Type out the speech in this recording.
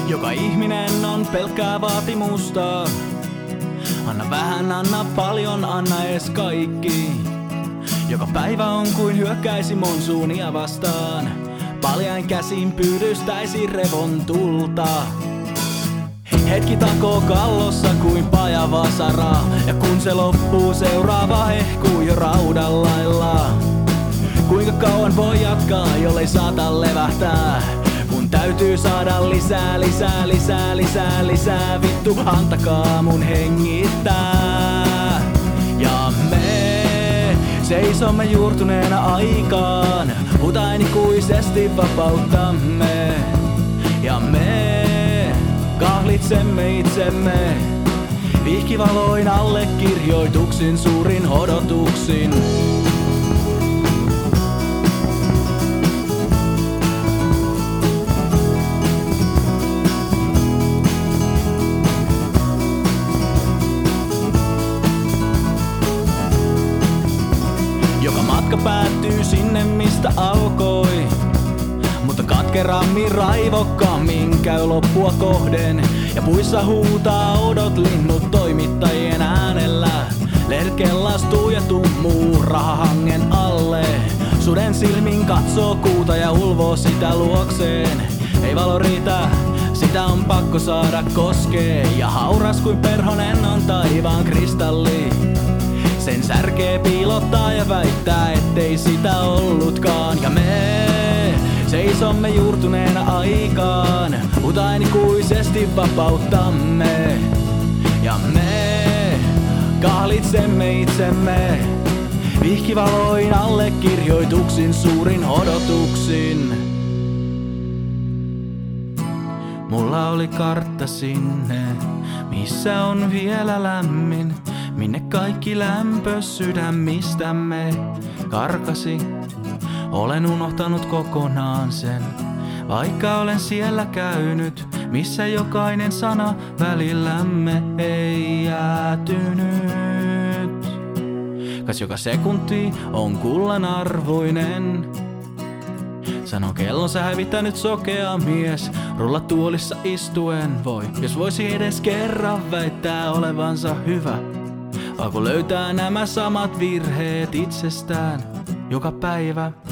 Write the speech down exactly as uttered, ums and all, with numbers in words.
Joka ihminen on pelkkää vaatimusta. Anna vähän, anna paljon, anna ees kaikki. Joka päivä on kuin hyökkäisi monsuunia vastaan. Paljain käsin pyydystäisi revontulta. Hetki takoo kallossa kuin pajavasara. Ja kun se loppuu, seuraava hehkuu jo raudan lailla. Kuinka kauan voi jatkaa, jollei saata levähtää? Mun täytyy saada lisää, lisää, lisää, lisää, lisää. Vittu, antakaa mun hengittää. Ja me seisomme juurtuneena aikaan. Hutainikuisesti vapauttamme. Ja me kahlitsemme itsemme. Vihkivaloin allekirjoituksin suurin odotuksin. Joka matka päättyy sinne mistä alkoi. Mutta katkerammin raivokkaammin käy loppua kohden. Ja puissa huutaa oudot linnut toimittajien äänellä. Lehdet kellastuu ja tummuu rahahangen alle. Suden silmin katsoo kuuta ja ulvoo sitä luokseen. Ei valo riitä, sitä on pakko saada koskee. Ja hauras kuin perhonen on taivaan kristalli. Sen särkee piilottaa ja väittää, ettei sitä ollutkaan. Ja me seisomme juurtuneena aikaan. Hutainikuisesti vapauttamme. Ja me kahlitsemme itsemme. Vihkivaloin allekirjoituksin suurin odotuksin. Mulla oli kartta sinne, missä on vielä lämmin. Minne kaikki lämpö sydämistämme karkasi. Olen unohtanut kokonaan sen, vaikka olen siellä käynyt, missä jokainen sana välillämme ei jäätynyt. Kas joka sekunti on kullan arvoinen. Sano kellonsa hävittänyt sokea mies, rulla tuolissa istuen voi. Jos voisi edes kerran väittää olevansa hyvä. Vaan kun löytää nämä samat virheet itsestään joka päivä.